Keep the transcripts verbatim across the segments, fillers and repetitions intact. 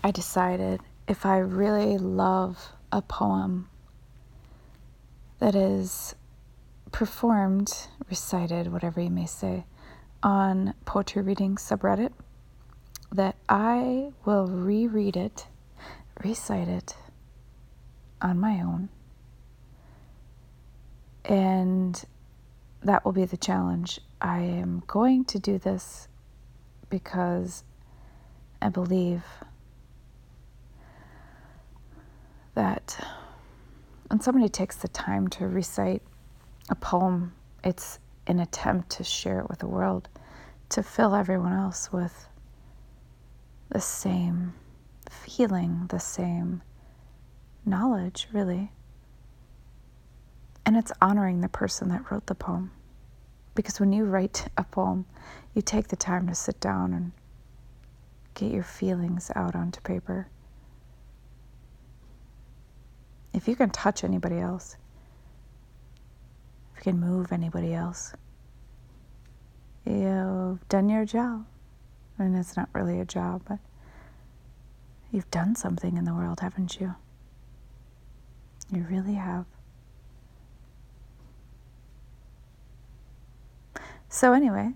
I decided if I really love a poem that is performed, recited, whatever you may say, on Poetry Reading subreddit, that I will reread it, recite it on my own. And that will be the challenge. I am going to do this because I believe that when somebody takes the time to recite a poem, it's an attempt to share it with the world, to fill everyone else with the same feeling, the same knowledge, really. And it's honoring the person that wrote the poem. Because when you write a poem, you take the time to sit down and get your feelings out onto paper. If you can touch anybody else, if you can move anybody else, you've done your job. And it's not really a job, but you've done something in the world, haven't you? You really have. So anyway,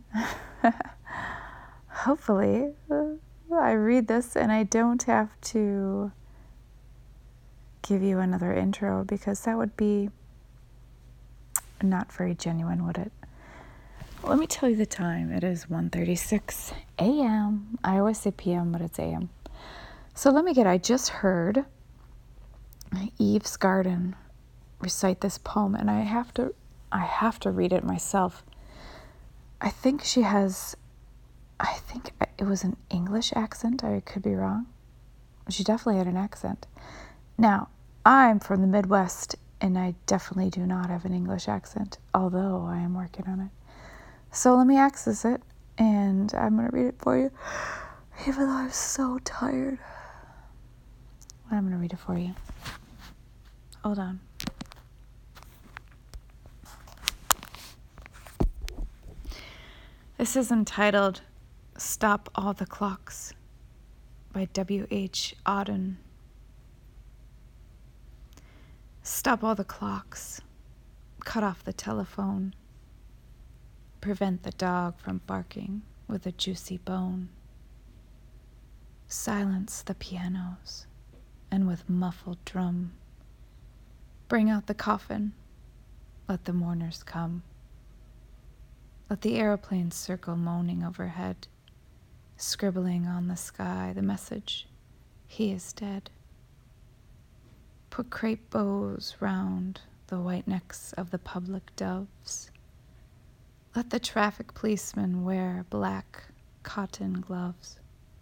hopefully uh, I read this and I don't have to give you another intro, because that would be not very genuine, would it? Let me tell you the time. It is one thirty-six a.m. I always say p m, but it's a m. So let me get, I just heard Eve's Garden recite this poem, and I have to, I have to read it myself. I think she has, I think it was an English accent. I could be wrong. She definitely had an accent. Now, I'm from the Midwest, and I definitely do not have an English accent, although I am working on it. So let me access it, and I'm going to read it for you, even though I'm so tired. I'm going to read it for you. Hold on. This is entitled Stop All the Clocks by W H Auden. Stop all the clocks. Cut off the telephone. Prevent the dog from barking with a juicy bone. Silence the pianos, and with muffled drum, bring out the coffin. Let the mourners come. Let the aeroplanes circle moaning overhead, scribbling on the sky the message, he is dead. Put crepe bows round the white necks of the public doves. Let the traffic policemen wear black cotton gloves.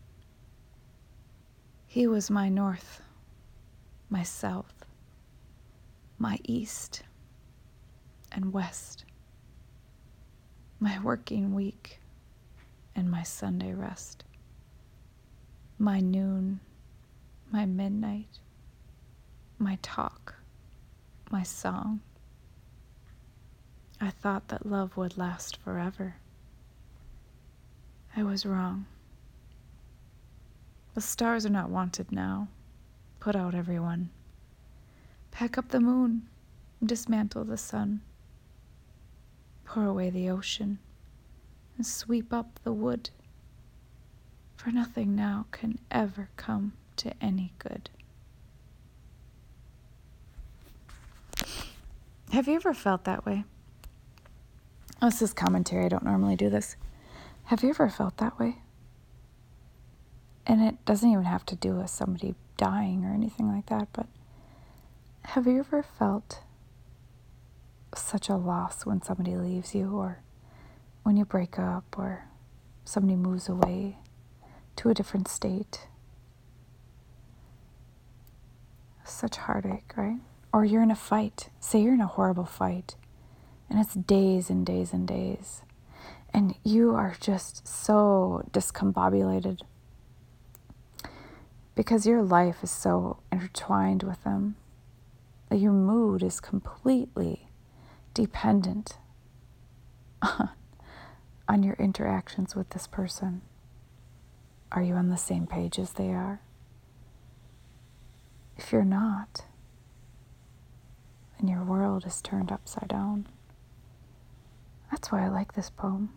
He was my north, my south, my east and west, my working week and my Sunday rest, my noon, my midnight, my talk, my song. I thought that love would last forever. I was wrong. The stars are not wanted now. Put out everyone. Pack up the moon, dismantle the sun. Pour away the ocean, and sweep up the wood. For nothing now can ever come to any good. Have you ever felt that way? Oh, this is commentary. I don't normally do this. Have you ever felt that way? And it doesn't even have to do with somebody dying or anything like that, but have you ever felt such a loss when somebody leaves you, or when you break up, or somebody moves away to a different state? Such heartache, right? Or you're in a fight. Say you're in a horrible fight, and it's days and days and days, and you are just so discombobulated because your life is so intertwined with them that your mood is completely dependent on, on your interactions with this person. Are you on the same page as they are? if you're not, and your world is turned upside down? That's why I like this poem.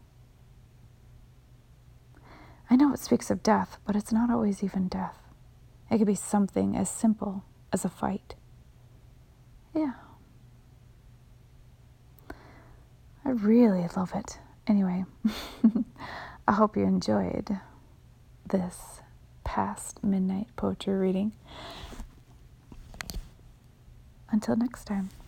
I know it speaks of death, but it's not always even death. It could be something as simple as a fight. Yeah. I really love it. Anyway, I hope you enjoyed this past midnight poetry reading. Until next time.